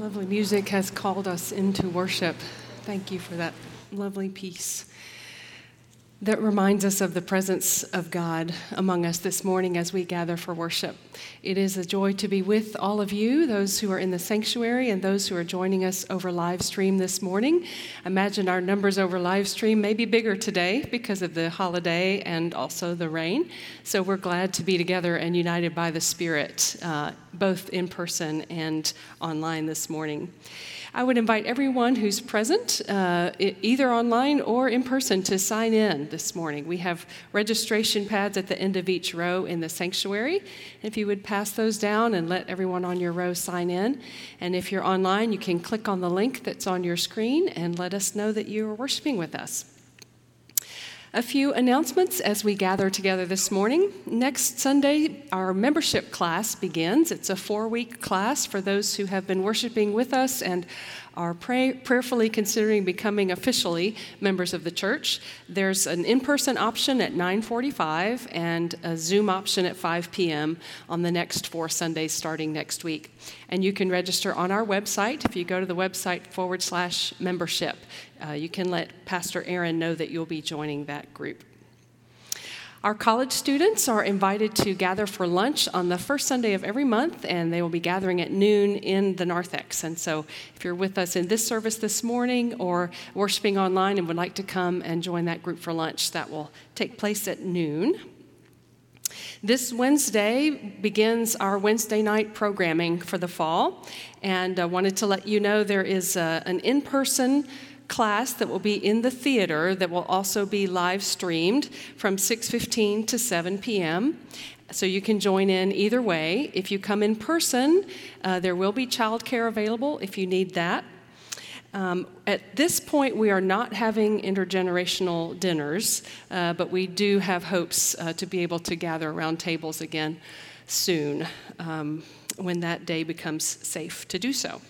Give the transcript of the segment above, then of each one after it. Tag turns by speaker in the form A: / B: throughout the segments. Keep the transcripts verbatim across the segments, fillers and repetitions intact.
A: Lovely music has called us into worship. Thank you for that lovely piece that reminds us of the presence of God among us this morning as we gather for worship. It is a joy to be with all of you, those who are in the sanctuary and those who are joining us over live stream this morning. I imagine our numbers over live stream may be bigger today because of the holiday and also the rain. So we're glad to be together and united by the Spirit, uh, both in person and online this morning. I would invite everyone who's present, uh, either online or in person, to sign in this morning. We have registration pads at the end of each row in the sanctuary. If you would pass those down and let everyone on your row sign in. And if you're online, you can click on the link that's on your screen and let us know that you are worshiping with us. A few announcements as we gather together this morning. Next Sunday, our membership class begins. It's a four-week class for those who have been worshiping with us and are pray- prayerfully considering becoming officially members of the church. There's an in-person option at nine forty-five and a Zoom option at five p.m. on the next four Sundays starting next week. And you can register on our website. If you go to the website forward slash membership, uh, you can let Pastor Aaron know that you'll be joining that group. Our college students are invited to gather for lunch on the first Sunday of every month, and they will be gathering at noon in the narthex. And so if you're with us in this service this morning or worshiping online and would like to come and join that group for lunch, that will take place at noon. This Wednesday begins our Wednesday night programming for the fall, and I wanted to let you know there is a, an in-person class that will be in the theater that will also be live streamed from six fifteen to seven p.m. So you can join in either way. If you come in person, uh, there will be childcare available if you need that. Um, at this point, we are not having intergenerational dinners, uh, but we do have hopes uh, to be able to gather around tables again soon um, when that day becomes safe to do so.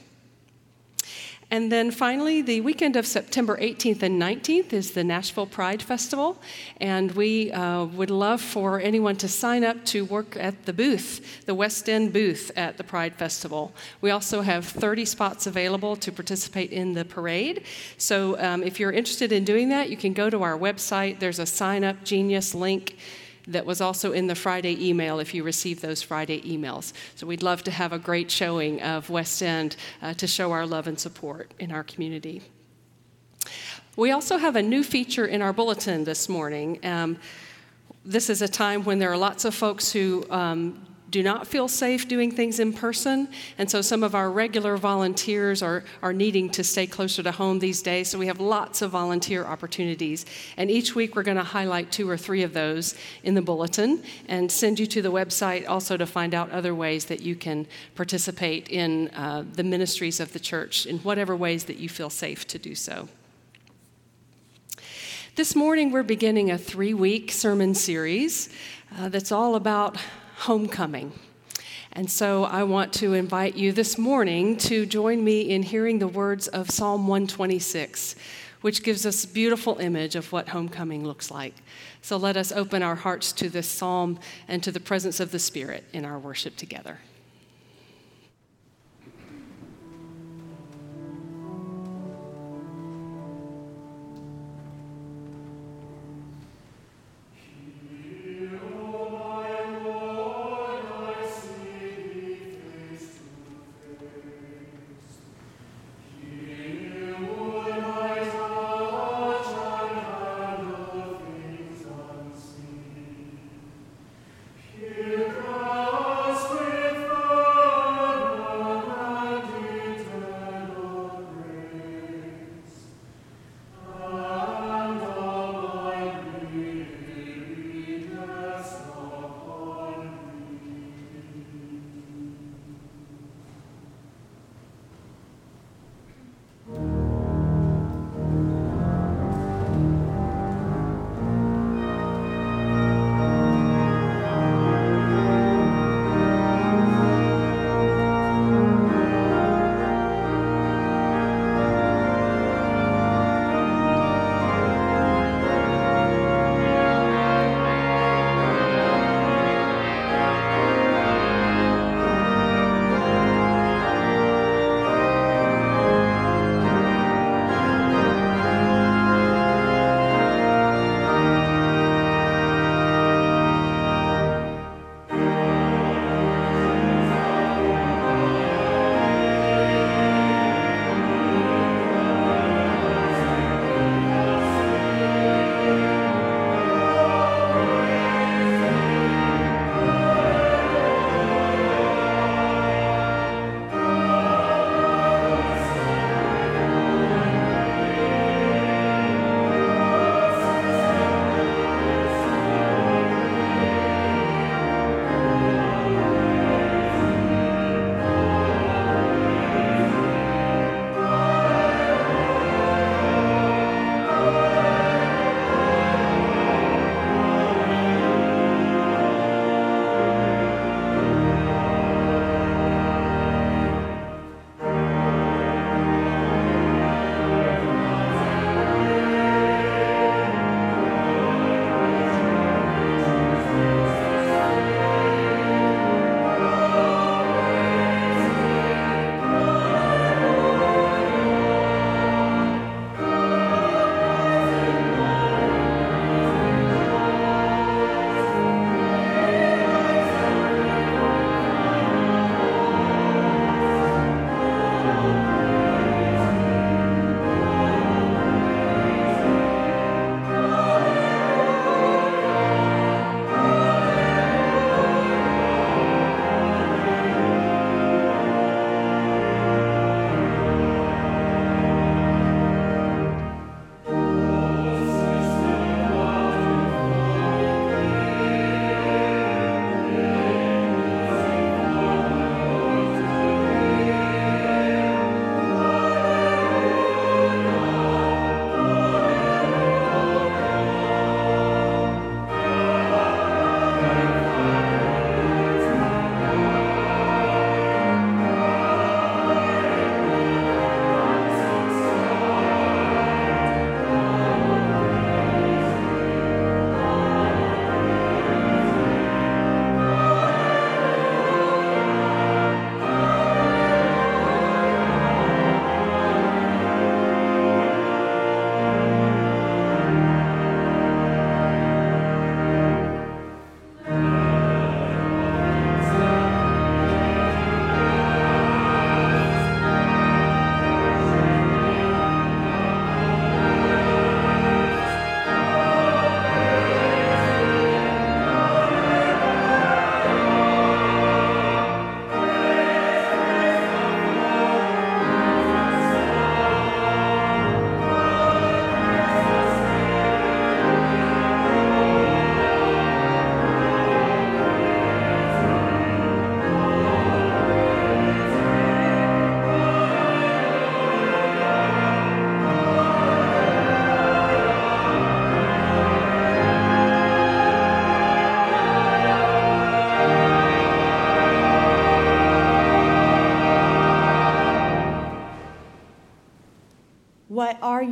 A: And then finally, the weekend of September eighteenth and nineteenth is the Nashville Pride Festival, and we uh, would love for anyone to sign up to work at the booth, the West End booth at the Pride Festival. We also have thirty spots available to participate in the parade, so um, if you're interested in doing that, you can go to our website. There's a Sign Up Genius link that was also in the Friday email if you received those Friday emails. So we'd love to have a great showing of West End uh, to show our love and support in our community. We also have a new feature in our bulletin this morning. Um, this is a time when there are lots of folks who um, do not feel safe doing things in person, and so some of our regular volunteers are, are needing to stay closer to home these days, so we have lots of volunteer opportunities. And each week we're going to highlight two or three of those in the bulletin and send you to the website also to find out other ways that you can participate in uh, the ministries of the church in whatever ways that you feel safe to do so. This morning we're beginning a three-week sermon series uh, that's all about homecoming. And so I want to invite you this morning to join me in hearing the words of Psalm one twenty-six, which gives us a beautiful image of what homecoming looks like. So let us open our hearts to this psalm and to the presence of the Spirit in our worship together.
B: With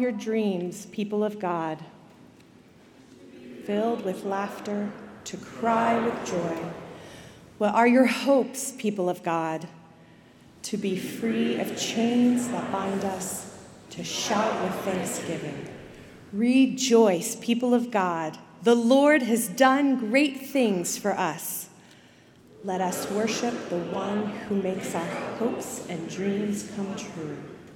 B: your dreams, people of God, filled with laughter, to cry with joy? What are your hopes, people of God? To be free of chains that bind us, to shout with thanksgiving. Rejoice, people of God. The Lord has done great things for us. Let us worship the one who makes our hopes and dreams come true.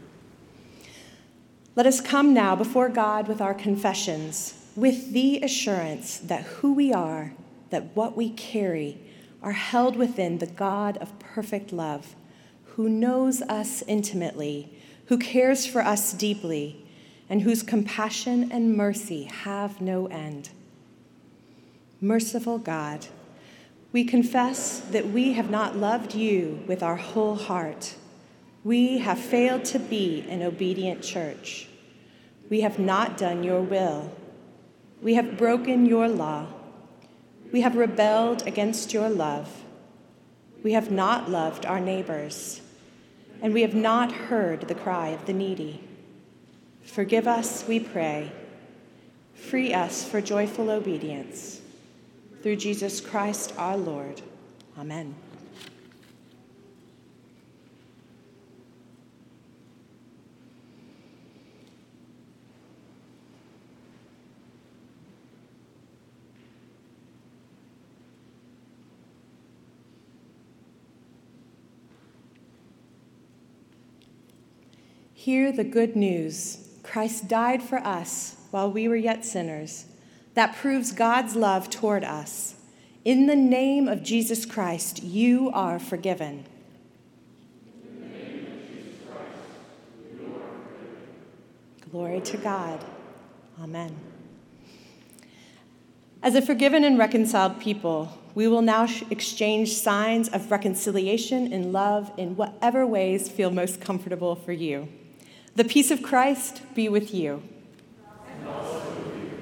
B: Let us come now before God with our confessions, with the assurance that who we are, that what we carry, are held within the God of perfect love, who knows us intimately, who cares for us deeply, and whose compassion and mercy have no end. Merciful God, we confess that we have not loved you with our whole heart. We have failed to be an obedient church. We have not done your will. We have broken your law. We have rebelled against your love. We have not loved our neighbors, and we have not heard the cry of the needy. Forgive us, we pray. Free us for joyful obedience. Through Jesus Christ our Lord. Amen. Hear the good news. Christ died for us while we were yet sinners. That proves God's love toward us. In the name of Jesus Christ, you are forgiven. In the name of Jesus Christ, you are forgiven. Glory to God. Amen. As a forgiven and reconciled people, we will now exchange signs of reconciliation and love in whatever ways feel most comfortable for you. The peace of Christ be with you. And also with you.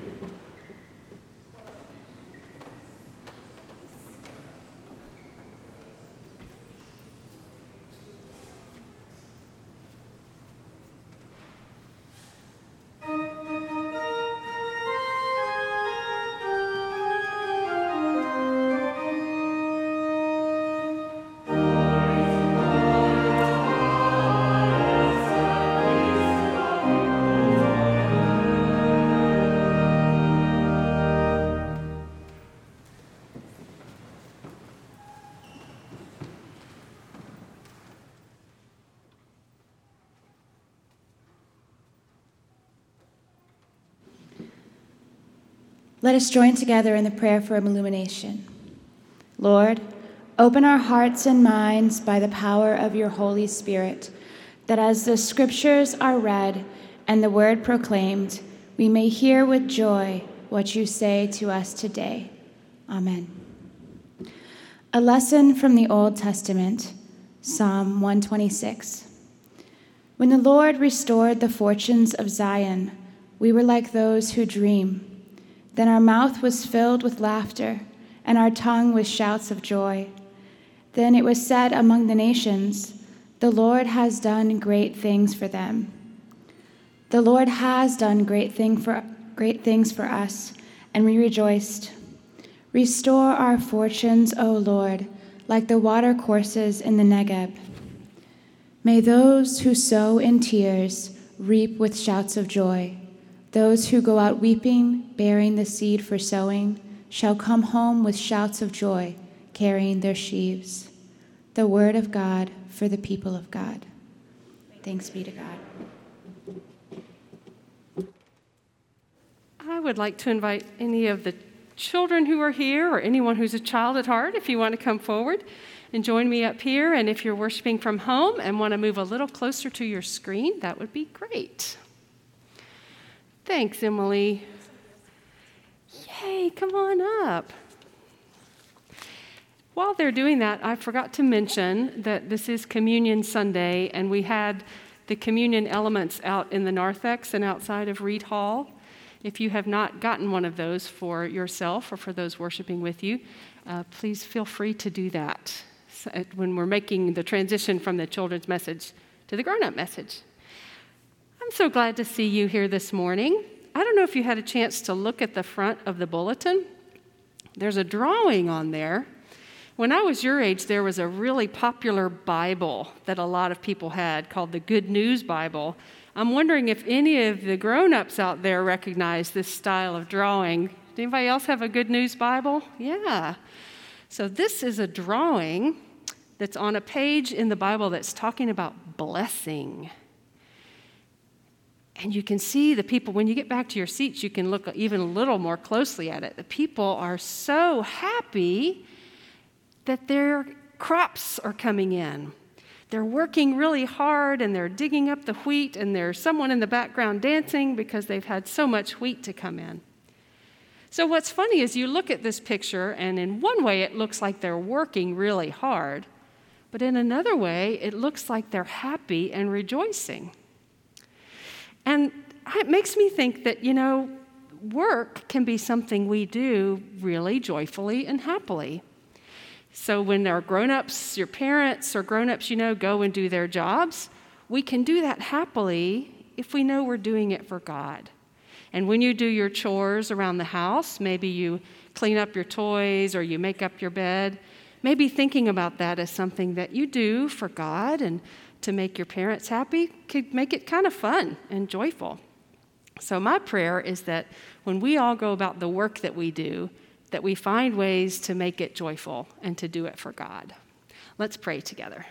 C: Let us join together in the prayer for illumination. Lord, open our hearts and minds by the power of your Holy Spirit, that as the scriptures are read and the word proclaimed, we may hear with joy what you say to us today. Amen. A lesson from the Old Testament, Psalm one twenty-six. When the Lord restored the fortunes of Zion, we were like those who dream. Then our mouth was filled with laughter, and our tongue with shouts of joy. Then it was said among the nations, the Lord has done great things for them. The Lord has done great thing for great things for us, and we rejoiced. Restore our fortunes, O Lord, like the watercourses in the Negeb. May those who sow in tears reap with shouts of joy. Those who go out weeping, bearing the seed for sowing, shall come home with shouts of joy, carrying their sheaves. The word of God for the people of God. Thanks be to God.
A: I would like to invite any of the children who are here or anyone who's a child at heart, if you want to come forward and join me up here. And if you're worshiping from home and want to move a little closer to your screen, that would be great. Thanks, Emily. Yay, come on up. While they're doing that, I forgot to mention that this is Communion Sunday, and we had the communion elements out in the narthex and outside of Reed Hall. If you have not gotten one of those for yourself or for those worshiping with you, uh, please feel free to do that when we're making the transition from the children's message to the grown-up message. I'm so glad to see you here this morning. I don't know if you had a chance to look at the front of the bulletin. There's a drawing on there. When I was your age, there was a really popular Bible that a lot of people had called the Good News Bible. I'm wondering if any of the grown-ups out there recognize this style of drawing. Does anybody else have a Good News Bible? Yeah. So this is a drawing that's on a page in the Bible that's talking about blessing. And you can see the people, when you get back to your seats, you can look even a little more closely at it. The people are so happy that their crops are coming in. They're working really hard, and they're digging up the wheat, and there's someone in the background dancing because they've had so much wheat to come in. So what's funny is you look at this picture, and in one way it looks like they're working really hard, but in another way it looks like they're happy and rejoicing. And it makes me think that, you know, work can be something we do really joyfully and happily. So when our grown-ups, your parents or grown-ups, you know, go and do their jobs, we can do that happily if we know we're doing it for God. And when you do your chores around the house, maybe you clean up your toys or you make up your bed, maybe thinking about that as something that you do for God and to make your parents happy could make it kind of fun and joyful. So my prayer is that when we all go about the work that we do, that we find ways to make it joyful and to do it for God. Let's pray together.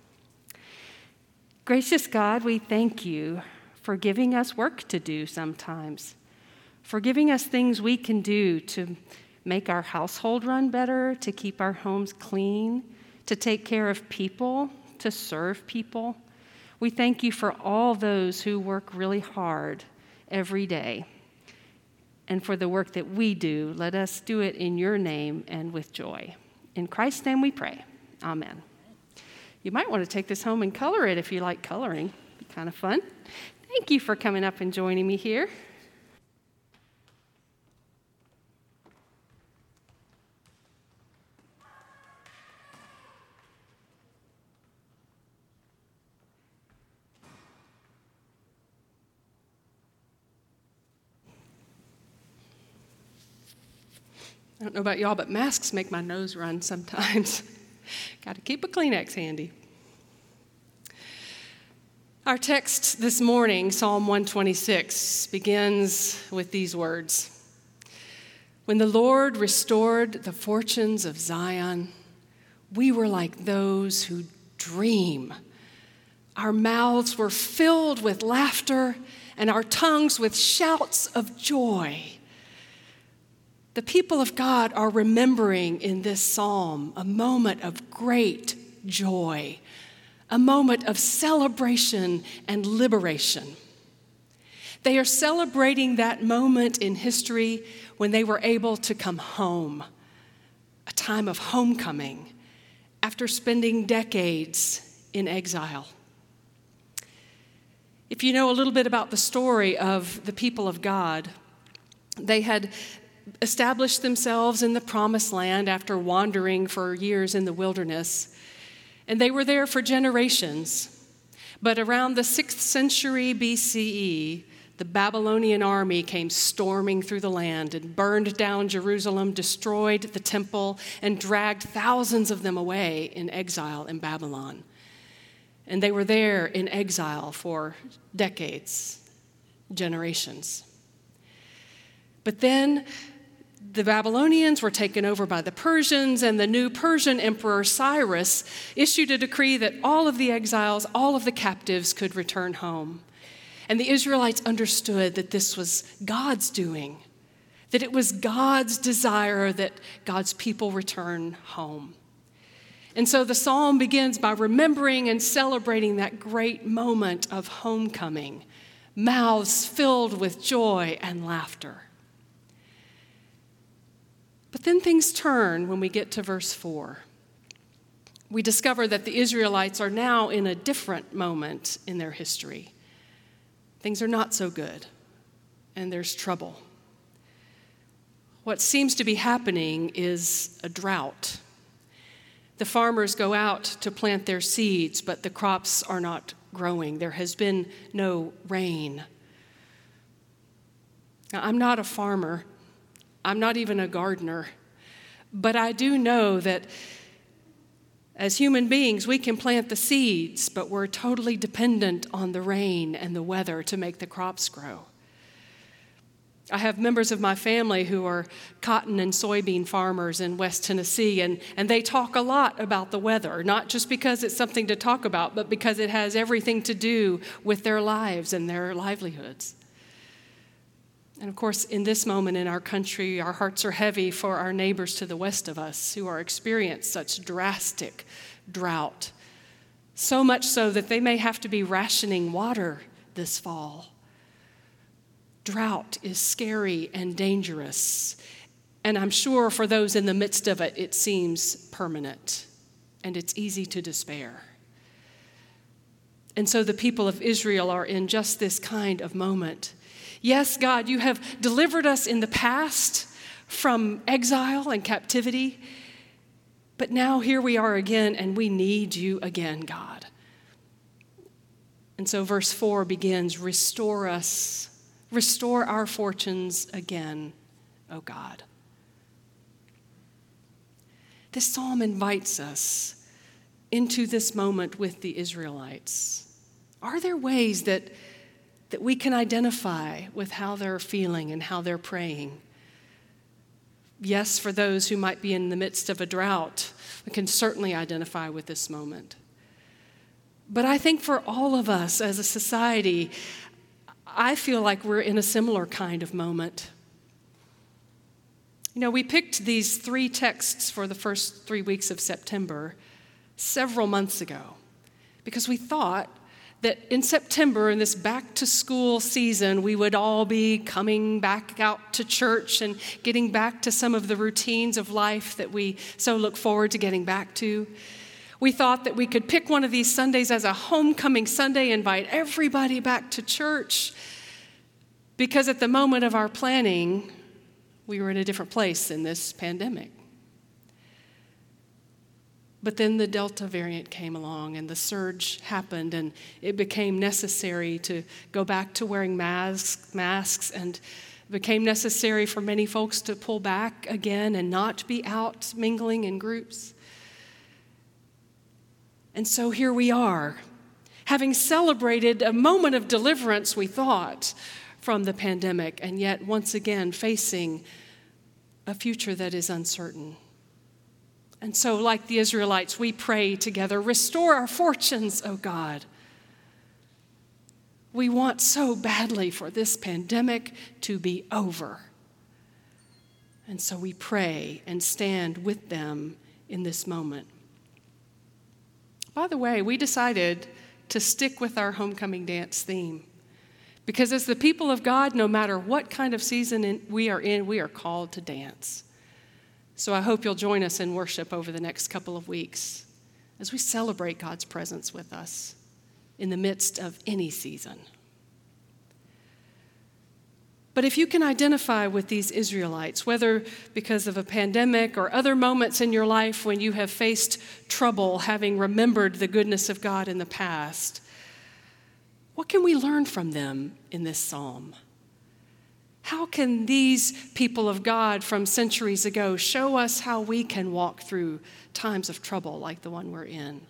A: Gracious God, we thank you for giving us work to do sometimes, for giving us things we can do to make our household run better, to keep our homes clean, to take care of people, to serve people. We thank you for all those who work really hard every day. And for the work that we do, let us do it in your name and with joy. In Christ's name we pray. Amen. You might want to take this home and color it if you like coloring. It'd be kind of fun. Thank you for coming up and joining me here. I don't know about y'all, but masks make my nose run sometimes. Got to keep a Kleenex handy. Our text this morning, Psalm one twenty-six, begins with these words. When the Lord restored the fortunes of Zion, we were like those who dream. Our mouths were filled with laughter and our tongues with shouts of joy. The people of God are remembering in this psalm a moment of great joy, a moment of celebration and liberation. They are celebrating that moment in history when they were able to come home, a time of homecoming after spending decades in exile. If you know a little bit about the story of the people of God, they had established themselves in the promised land after wandering for years in the wilderness. And they were there for generations. But around the sixth century B C E, the Babylonian army came storming through the land and burned down Jerusalem, destroyed the temple, and dragged thousands of them away in exile in Babylon. And they were there in exile for decades, generations. But then the Babylonians were taken over by the Persians, and the new Persian emperor Cyrus issued a decree that all of the exiles, all of the captives could return home. And the Israelites understood that this was God's doing, that it was God's desire that God's people return home. And so the psalm begins by remembering and celebrating that great moment of homecoming, mouths filled with joy and laughter. But then things turn when we get to verse four. We discover that the Israelites are now in a different moment in their history. Things are not so good, and there's trouble. What seems to be happening is a drought. The farmers go out to plant their seeds, but the crops are not growing. There has been no rain. Now, I'm not a farmer. I'm not even a gardener. But I do know that as human beings, we can plant the seeds, but we're totally dependent on the rain and the weather to make the crops grow. I have members of my family who are cotton and soybean farmers in West Tennessee, and, and they talk a lot about the weather, not just because it's something to talk about, but because it has everything to do with their lives and their livelihoods. And of course, in this moment in our country, our hearts are heavy for our neighbors to the west of us who are experiencing such drastic drought, so much so that they may have to be rationing water this fall. Drought is scary and dangerous, and I'm sure for those in the midst of it, it seems permanent, and it's easy to despair. And so the people of Israel are in just this kind of moment. Yes, God, you have delivered us in the past from exile and captivity, but now here we are again, and we need you again, God. And so verse four begins, restore us. Restore our fortunes again, O God. This psalm invites us into this moment with the Israelites. Are there ways that, that we can identify with how they're feeling and how they're praying? Yes, for those who might be in the midst of a drought, we can certainly identify with this moment. But I think for all of us as a society, I feel like we're in a similar kind of moment. You know, we picked these three texts for the first three weeks of September several months ago because we thought that in September, in this back-to-school season, we would all be coming back out to church and getting back to some of the routines of life that we so look forward to getting back to. We thought that we could pick one of these Sundays as a homecoming Sunday, invite everybody back to church, because at the moment of our planning, we were in a different place in this pandemic. But then the Delta variant came along and the surge happened, and it became necessary to go back to wearing masks, masks and it became necessary for many folks to pull back again and not be out mingling in groups. And so here we are, having celebrated a moment of deliverance, we thought, from the pandemic, and yet once again facing a future that is uncertain. And so, like the Israelites, we pray together, restore our fortunes, O God. We want so badly for this pandemic to be over. And so we pray and stand with them in this moment. By the way, we decided to stick with our homecoming dance theme because as the people of God, no matter what kind of season in, we are in, we are called to dance. So I hope you'll join us in worship over the next couple of weeks as we celebrate God's presence with us in the midst of any season. But if you can identify with these Israelites, whether because of a pandemic or other moments in your life when you have faced trouble, having remembered the goodness of God in the past, what can we learn from them in this psalm? How can these people of God from centuries ago show us how we can walk through times of trouble like the one we're in?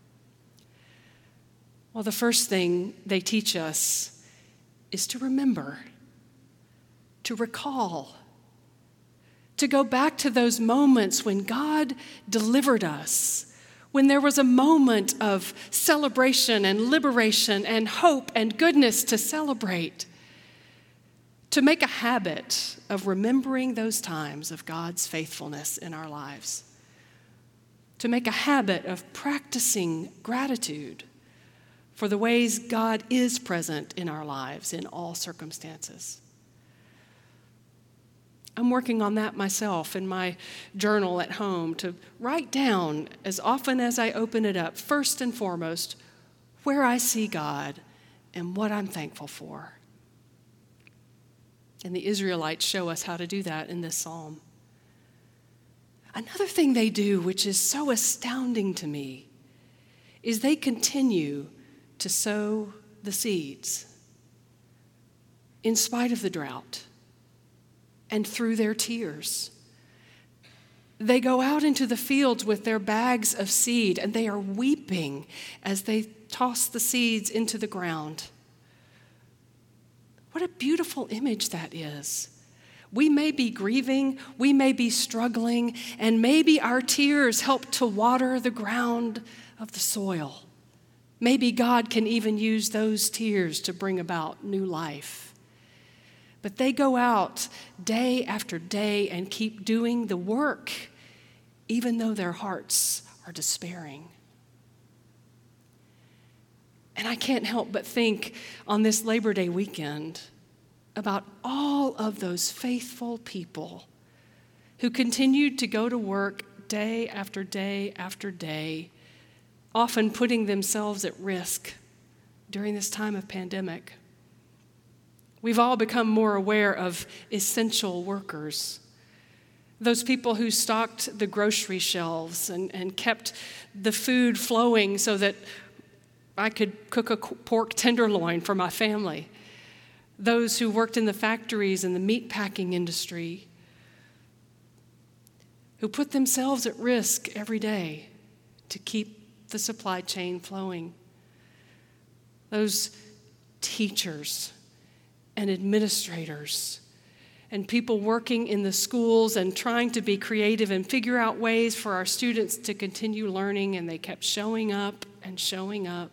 A: Well, the first thing they teach us is to remember, to recall, to go back to those moments when God delivered us, when there was a moment of celebration and liberation and hope and goodness to celebrate, to make a habit of remembering those times of God's faithfulness in our lives, to make a habit of practicing gratitude for the ways God is present in our lives in all circumstances. I'm working on that myself in my journal at home to write down as often as I open it up, first and foremost, where I see God and what I'm thankful for. And the Israelites show us how to do that in this psalm. Another thing they do, which is so astounding to me, is they continue to sow the seeds in spite of the drought and through their tears. They go out into the fields with their bags of seed, and they are weeping as they toss the seeds into the ground. What a beautiful image that is. We may be grieving, we may be struggling, and maybe our tears help to water the ground of the soil. Maybe God can even use those tears to bring about new life. But they go out day after day and keep doing the work, even though their hearts are despairing. And I can't help but think on this Labor Day weekend about all of those faithful people who continued to go to work day after day after day, often putting themselves at risk during this time of pandemic. We've all become more aware of essential workers, those people who stocked the grocery shelves and, and kept the food flowing so that I could cook a pork tenderloin for my family, those who worked in the factories and the meat packing industry, who put themselves at risk every day to keep the supply chain flowing, those teachers and administrators and people working in the schools and trying to be creative and figure out ways for our students to continue learning, and they kept showing up and showing up.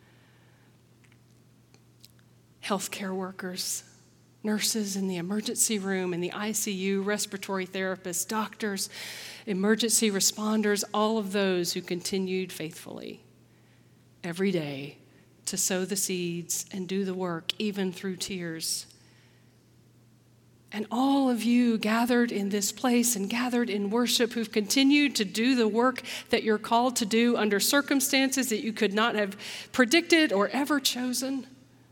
A: Healthcare workers, nurses in the emergency room, in the I C U, respiratory therapists, doctors, emergency responders, all of those who continued faithfully every day to sow the seeds and do the work, even through tears. And all of you gathered in this place and gathered in worship who've continued to do the work that you're called to do under circumstances that you could not have predicted or ever chosen.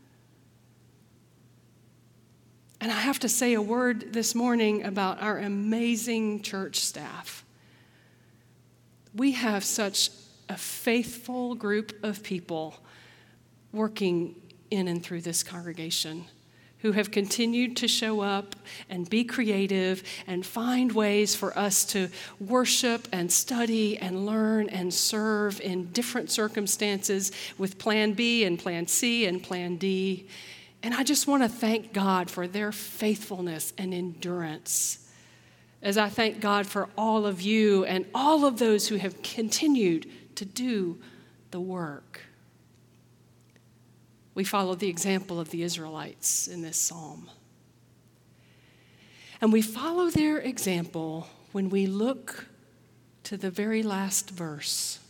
A: And I have to say a word this morning about our amazing church staff. We have such a faithful group of people working in and through this congregation who have continued to show up and be creative and find ways for us to worship and study and learn and serve in different circumstances with Plan B and Plan C and Plan D. And I just want to thank God for their faithfulness and endurance, as I thank God for all of you and all of those who have continued to do the work. We follow the example of the Israelites in this psalm. And we follow their example when we look to the very last verse,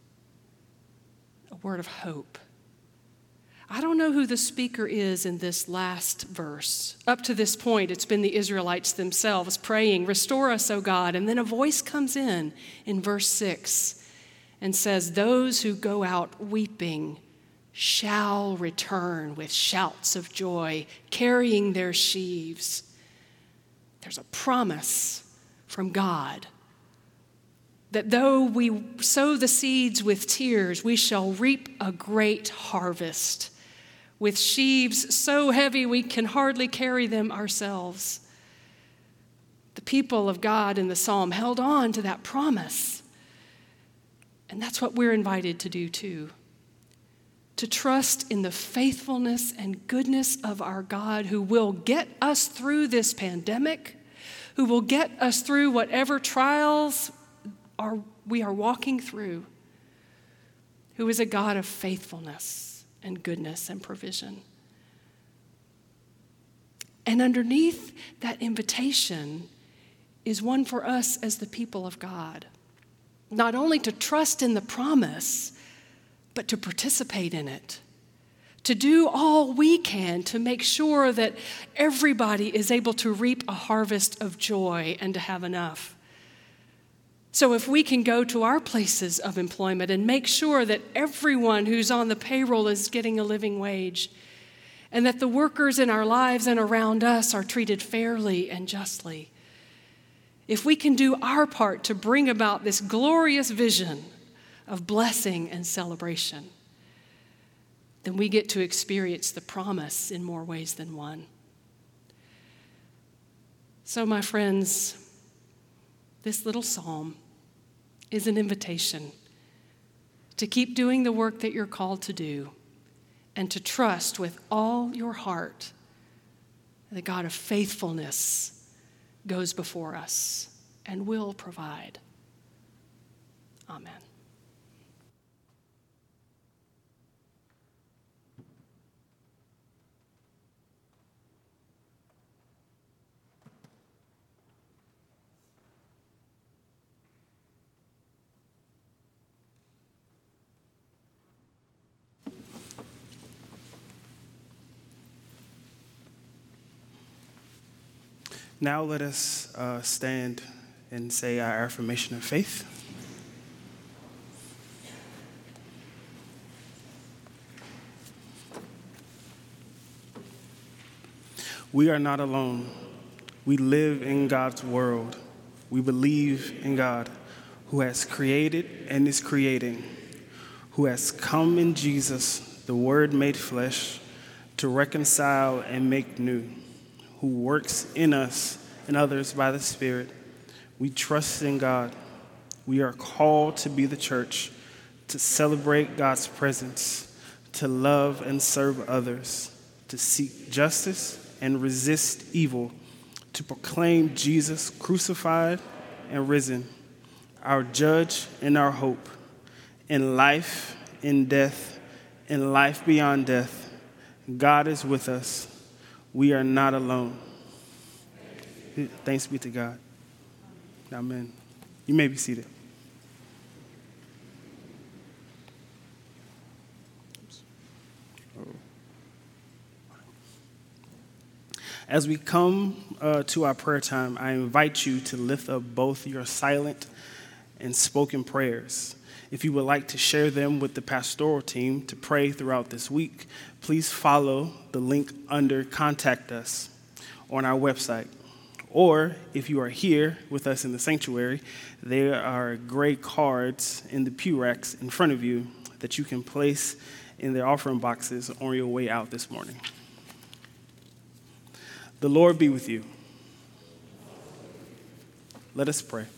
A: a word of hope. I don't know who the speaker is in this last verse. Up to this point, it's been the Israelites themselves praying, "Restore us, O God." And then a voice comes in in verse six and says, "Those who go out weeping shall return with shouts of joy, carrying their sheaves." There's a promise from God that though we sow the seeds with tears, we shall reap a great harvest with sheaves so heavy we can hardly carry them ourselves. The people of God in the psalm held on to that promise. And that's what we're invited to do too. To trust in the faithfulness and goodness of our God, who will get us through this pandemic, who will get us through whatever trials are, we are walking through, who is a God of faithfulness and goodness and provision. And underneath that invitation is one for us as the people of God, not only to trust in the promise, but to participate in it, to do all we can to make sure that everybody is able to reap a harvest of joy and to have enough. So if we can go to our places of employment and make sure that everyone who's on the payroll is getting a living wage, and that the workers in our lives and around us are treated fairly and justly, if we can do our part to bring about this glorious vision of blessing and celebration, then we get to experience the promise in more ways than one. So, my friends, this little psalm is an invitation to keep doing the work that you're called to do and to trust with all your heart that God of faithfulness goes before us and will provide. Amen.
D: Now let us uh, stand and say our affirmation of faith. We are not alone. We live in God's world. We believe in God, who has created and is creating, who has come in Jesus, the Word made flesh, to reconcile and make new, who works in us and others by the Spirit. We trust in God. We are called to be the church, to celebrate God's presence, to love and serve others, to seek justice and resist evil, to proclaim Jesus crucified and risen, our judge and our hope, in life, in death, in life beyond death. God is with us. We are not alone. Thanks be to God. Amen. You may be seated. As we come uh, to our prayer time, I invite you to lift up both your silent and spoken prayers. If you would like to share them with the pastoral team to pray throughout this week, please follow the link under Contact Us on our website. Or if you are here with us in the sanctuary, there are gray cards in the pew racks in front of you that you can place in their offering boxes on your way out this morning. The Lord be with you. Let us pray.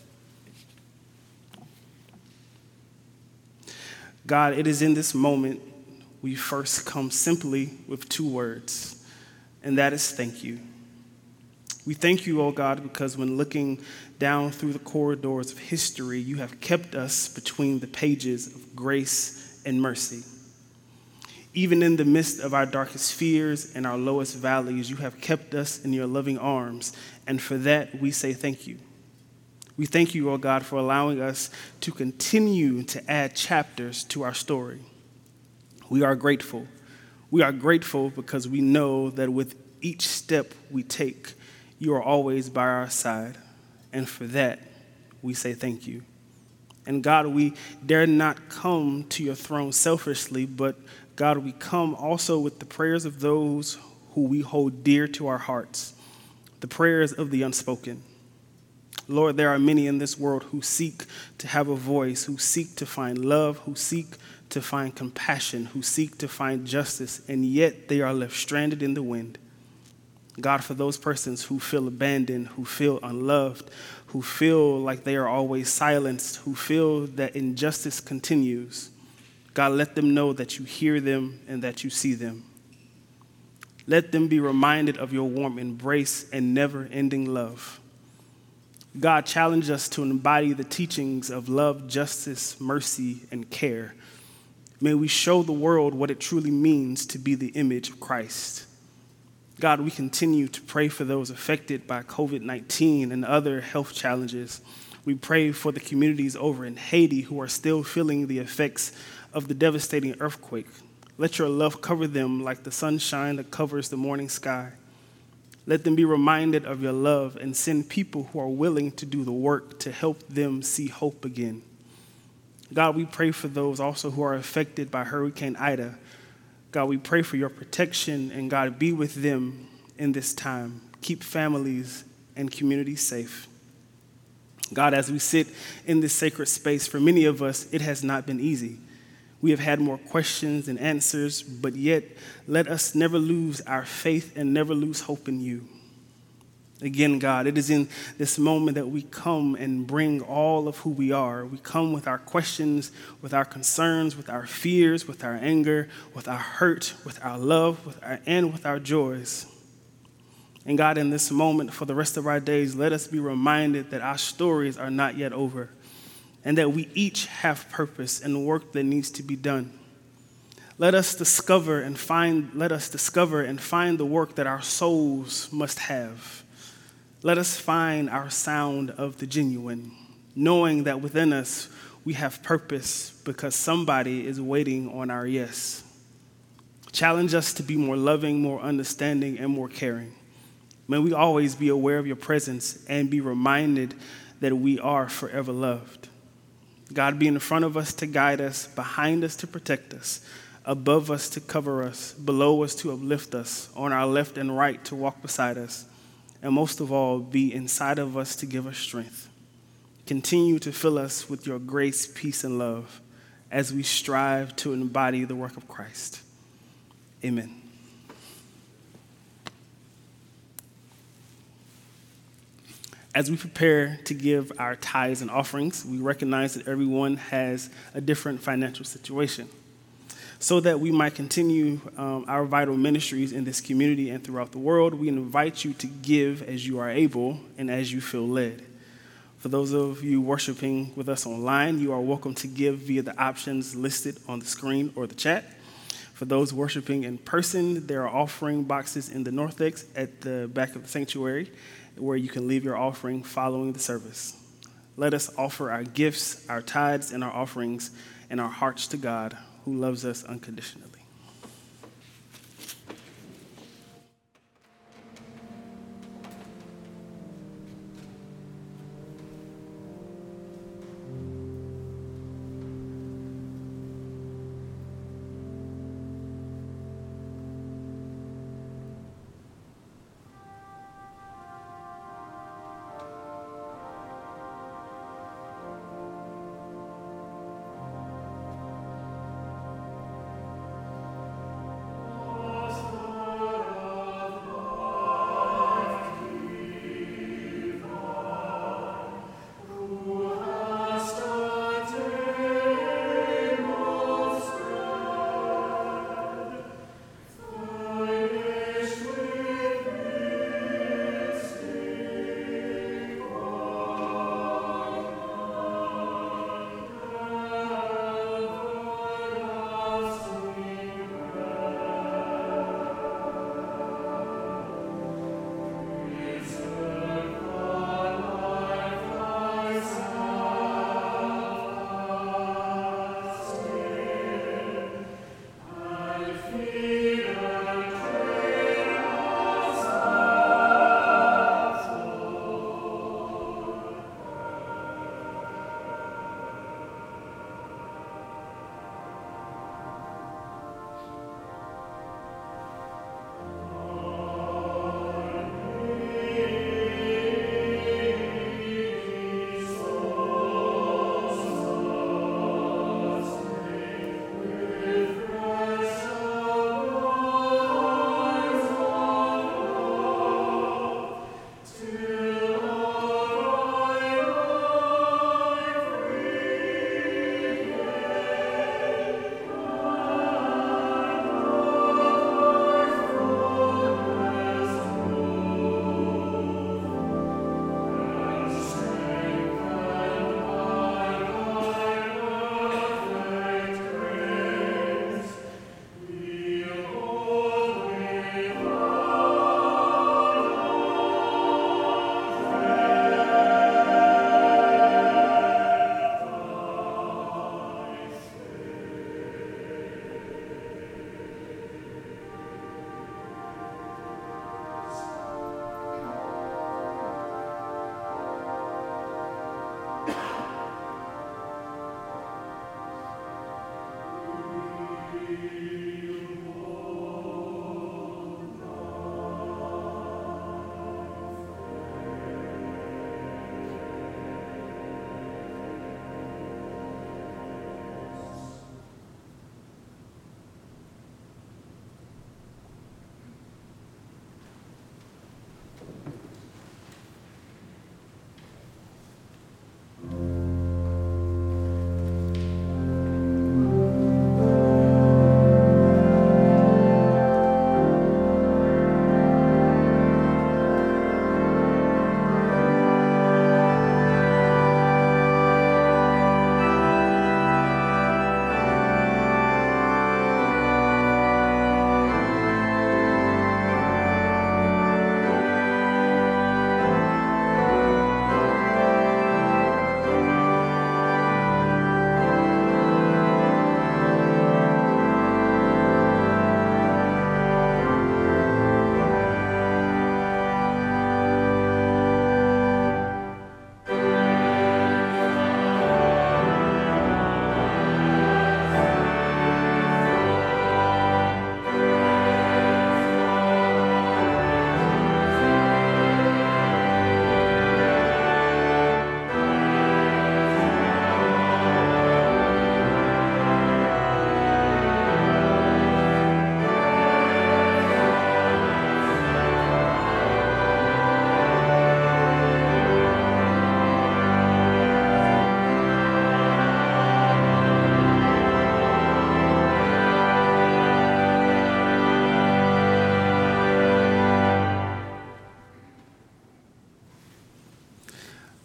D: God, it is in this moment we first come simply with two words, and that is thank you. We thank you, oh God, because when looking down through the corridors of history, you have kept us between the pages of grace and mercy. Even in the midst of our darkest fears and our lowest valleys, you have kept us in your loving arms, and for that we say thank you. We thank you, oh God, for allowing us to continue to add chapters to our story. We are grateful. We are grateful because we know that with each step we take, you are always by our side, and for that, we say thank you. And God, we dare not come to your throne selfishly, but God, we come also with the prayers of those who we hold dear to our hearts, the prayers of the unspoken. Lord, there are many in this world who seek to have a voice, who seek to find love, who seek to find compassion, who seek to find justice, and yet they are left stranded in the wind. God, for those persons who feel abandoned, who feel unloved, who feel like they are always silenced, who feel that injustice continues, God, let them know that you hear them and that you see them. Let them be reminded of your warm embrace and never-ending love. God, challenge us to embody the teachings of love, justice, mercy, and care. May we show the world what it truly means to be the image of Christ. God, we continue to pray for those affected by covid nineteen and other health challenges. We pray for the communities over in Haiti who are still feeling the effects of the devastating earthquake. Let your love cover them like the sunshine that covers the morning sky. Let them be reminded of your love and send people who are willing to do the work to help them see hope again. God, we pray for those also who are affected by Hurricane Ida. God, we pray for your protection, and God, be with them in this time. Keep families and communities safe. God, as we sit in this sacred space, for many of us, it has not been easy. We have had more questions than answers, but yet let us never lose our faith and never lose hope in you. Again, God, it is in this moment that we come and bring all of who we are. We come with our questions, with our concerns, with our fears, with our anger, with our hurt, with our love, with our, and with our joys. And God, in this moment, for the rest of our days, let us be reminded that our stories are not yet over, and that we each have purpose and work that needs to be done. Let us discover and find, let us discover and find the work that our souls must have. Let us find our sound of the genuine, knowing that within us we have purpose because somebody is waiting on our yes. Challenge us to be more loving, more understanding, and more caring. May we always be aware of your presence and be reminded that we are forever loved. God, be in front of us to guide us, behind us to protect us, above us to cover us, below us to uplift us, on our left and right to walk beside us, and most of all, be inside of us to give us strength. Continue to fill us with your grace, peace, and love as we strive to embody the work of Christ. Amen. As we prepare to give our tithes and offerings, we recognize that everyone has a different financial situation. So that we might continue um, our vital ministries in this community and throughout the world, we invite you to give as you are able and as you feel led. For those of you worshiping with us online, you are welcome to give via the options listed on the screen or the chat. For those worshiping in person, there are offering boxes in the narthex at the back of the sanctuary where you can leave your offering following the service. Let us offer our gifts, our tithes, and our offerings and our hearts to God, who loves us unconditionally.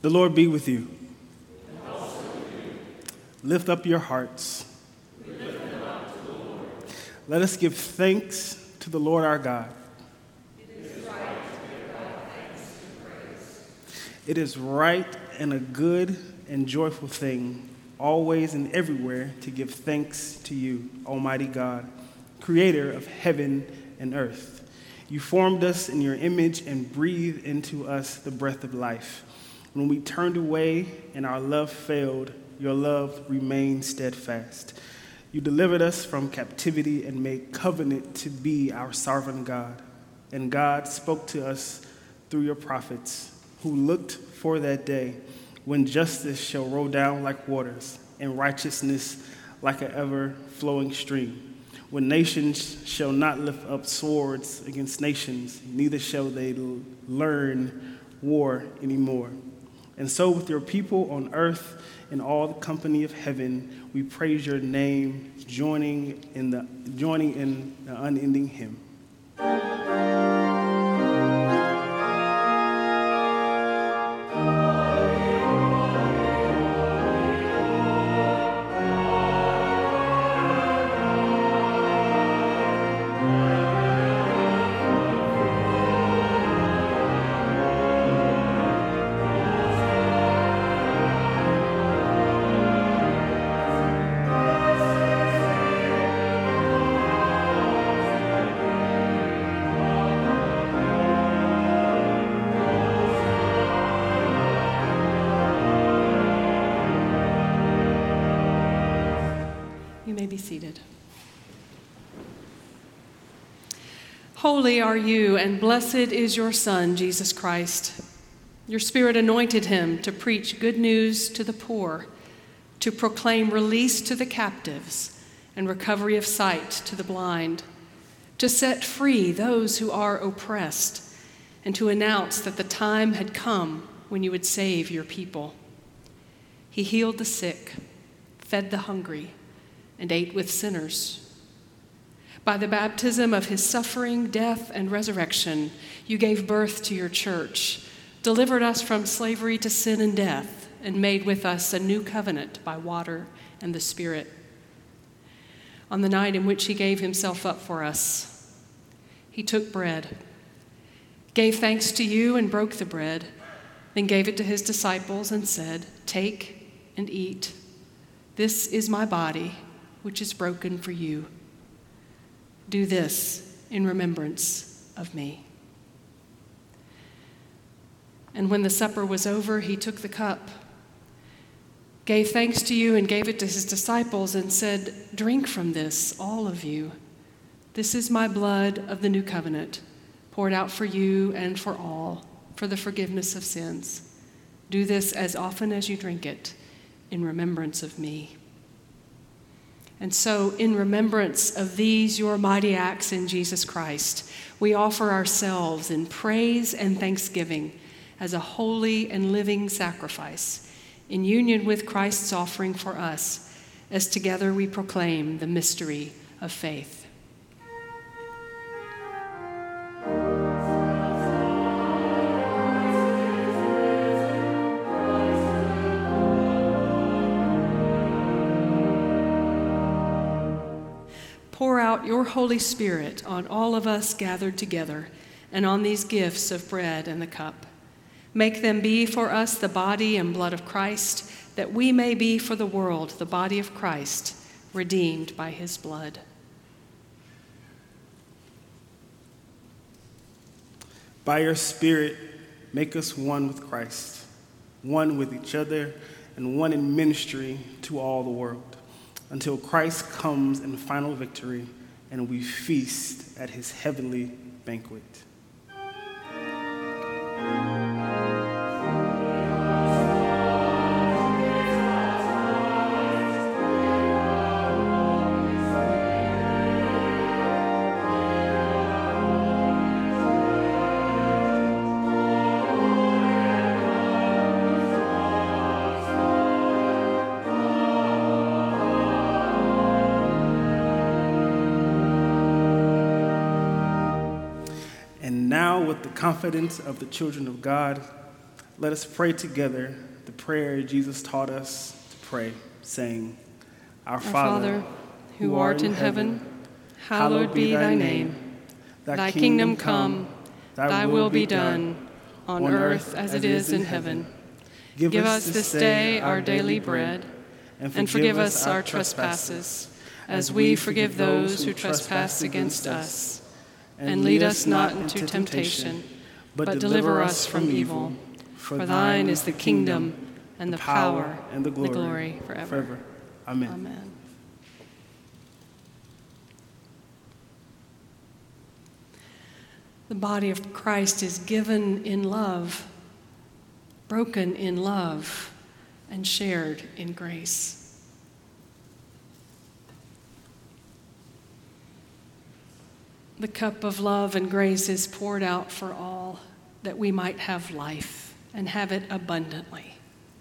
D: The Lord be with you. And also with you. Lift up your hearts. We lift them up to the Lord. Let us give thanks to the Lord our God. It is right to give God thanks and praise. It is right and a good and joyful thing, always and everywhere, to give thanks to you, Almighty God, creator of heaven and earth. You formed us in your image and breathed into us the breath of life. When we turned away and our love failed, your love remained steadfast. You delivered us from captivity and made covenant to be our sovereign God. And God spoke to us through your prophets, who looked for that day when justice shall roll down like waters and righteousness like an ever-flowing stream. When nations shall not lift up swords against nations, neither shall they l- learn war anymore. And so with your people on earth and all the company of heaven, we praise your name, joining in the joining in the unending hymn.
A: Seated. Holy are you, and blessed is your Son, Jesus Christ. Your Spirit anointed him to preach good news to the poor, to proclaim release to the captives and recovery of sight to the blind, to set free those who are oppressed, and to announce that the time had come when you would save your people. He healed the sick, fed the hungry, and ate with sinners. By the baptism of his suffering, death, and resurrection, you gave birth to your church, delivered us from slavery to sin and death, and made with us a new covenant by water and the Spirit. On the night in which he gave himself up for us, he took bread, gave thanks to you and broke the bread, then gave it to his disciples and said, "Take and eat. This is my body, which is broken for you. Do this in remembrance of me." And when the supper was over, he took the cup, gave thanks to you and gave it to his disciples and said, "Drink from this, all of you. This is my blood of the new covenant, poured out for you and for all, for the forgiveness of sins. Do this as often as you drink it in remembrance of me." And so, in remembrance of these, your mighty acts in Jesus Christ, we offer ourselves in praise and thanksgiving as a holy and living sacrifice, in union with Christ's offering for us, as together we proclaim the mystery of faith. Pour out your Holy Spirit on all of us gathered together and on these gifts of bread and the cup. Make them be for us the body and blood of Christ, that we may be for the world the body of Christ, redeemed by his blood.
D: By your Spirit, make us one with Christ, one with each other, and one in ministry to all the world, until Christ comes in final victory and we feast at his heavenly banquet. Confidence of the children of God, let us pray together the prayer Jesus taught us to pray, saying, Our,
A: Our
D: Father,
A: Father, who art in heaven, hallowed be thy name. Thy kingdom come, thy will be done, on earth as it is in heaven. Give us this day our daily bread, and forgive us our trespasses, as we forgive those who trespass against us. And lead us not into temptation, but deliver us from evil. For thine is the kingdom, and the power, and the glory, the glory forever.
D: forever. Amen.
A: Amen. The body of Christ is given in love, broken in love, and shared in grace. The cup of love and grace is poured out for all, that we might have life and have it abundantly.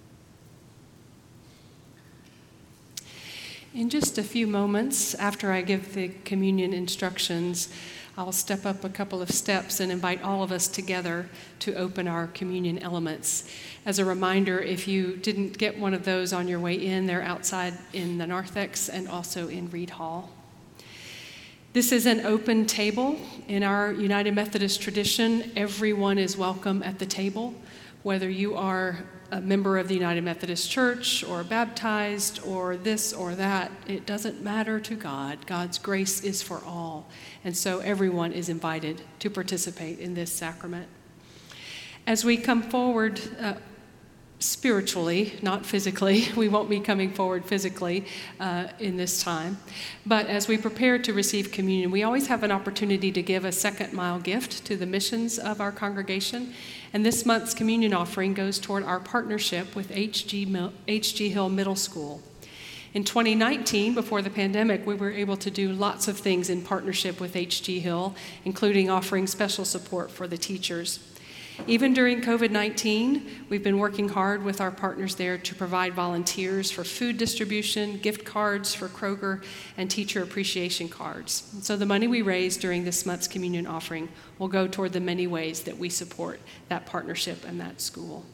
A: In just a few moments, after I give the communion instructions, I'll step up a couple of steps and invite all of us together to open our communion elements. As a reminder, if you didn't get one of those on your way in, they're outside in the narthex and also in Reed Hall. This is an open table. In our United Methodist tradition, everyone is welcome at the table, whether you are a member of the United Methodist Church or baptized or this or that. It doesn't matter to God. God's grace is for all. And so everyone is invited to participate in this sacrament. As we come forward uh, spiritually, not physically, we won't be coming forward physically uh, in this time, but as we prepare to receive communion, we always have an opportunity to give a second mile gift to the missions of our congregation. And this month's communion offering goes toward our partnership with H G, Mil- H G Hill Middle School. In twenty nineteen, before the pandemic, we were able to do lots of things in partnership with H G Hill, including offering special support for the teachers. Even during covid nineteen, we've been working hard with our partners there to provide volunteers for food distribution, gift cards for Kroger, and teacher appreciation cards. And so the money we raise during this month's communion offering will go toward the many ways that we support that partnership and that school.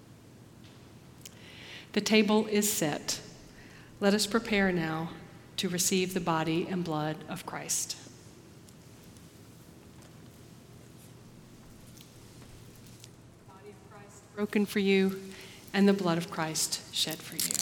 A: The table is set. Let us prepare now to receive the body and blood of Christ. Broken for you, and the blood of Christ shed for you.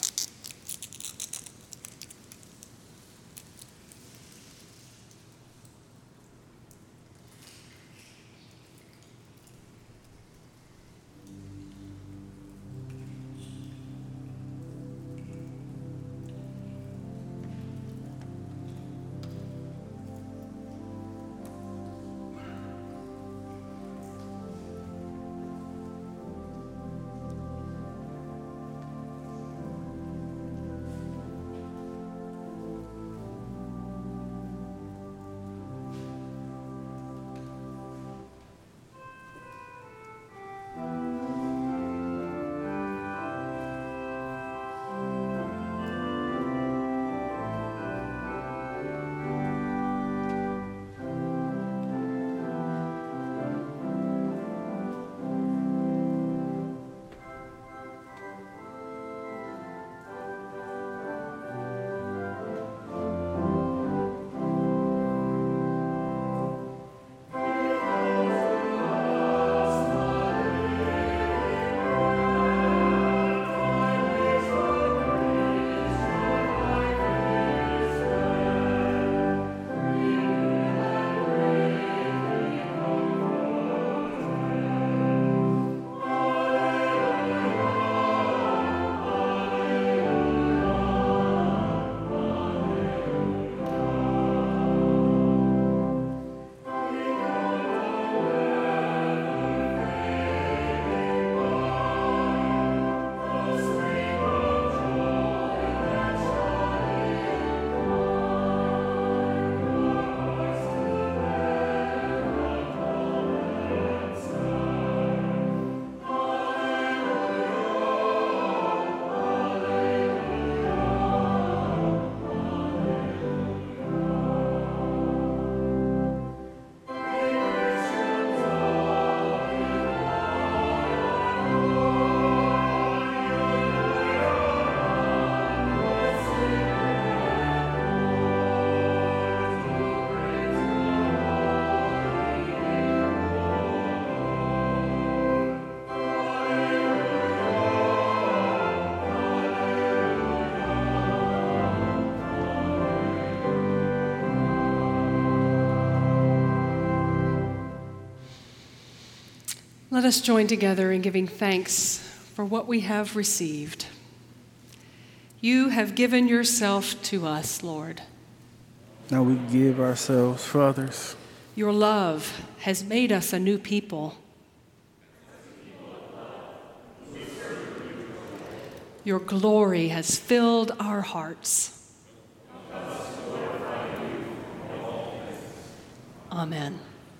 A: Let us join together in giving thanks for what we have received. You have given yourself to us, Lord.
D: Now we give ourselves for others.
A: Your love has made us a new people. Your glory has filled our hearts. Amen.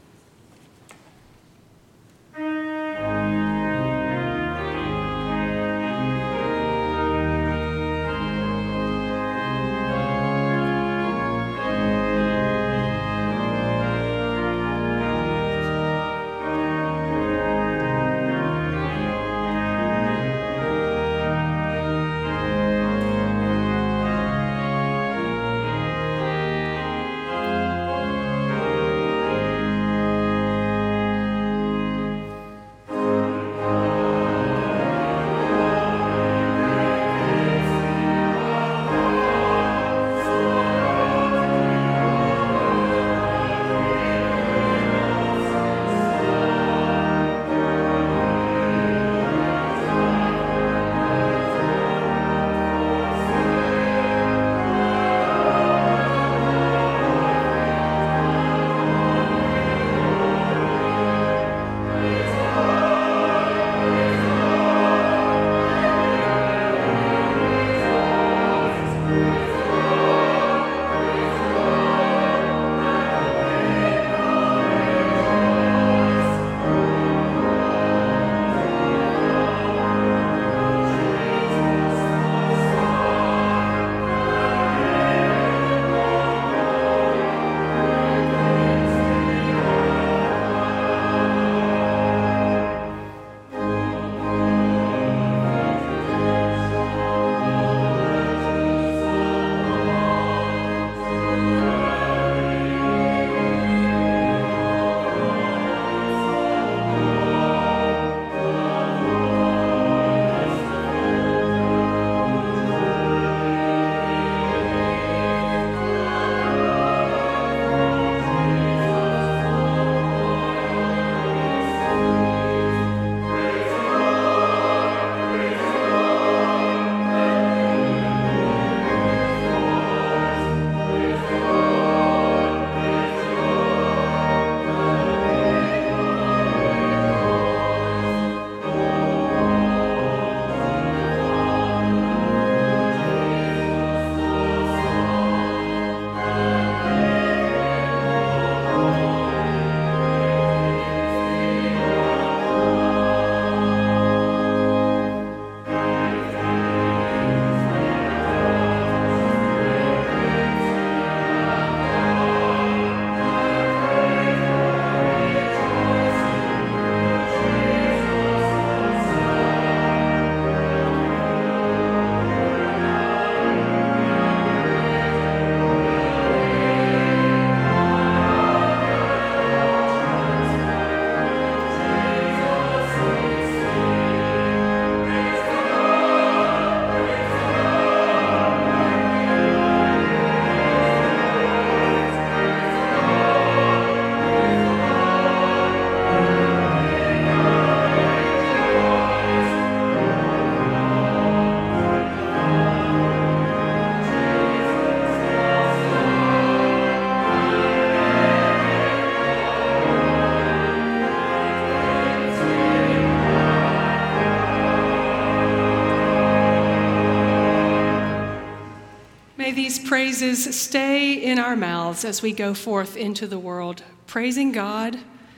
A: These praises stay in our mouths as we go forth into the world, praising God,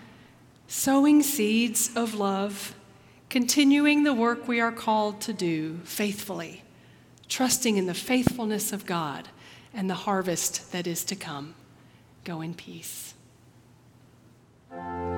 A: sowing seeds of love, continuing the work we are called to do faithfully, trusting in the faithfulness of God and the harvest that is to come. Go in peace.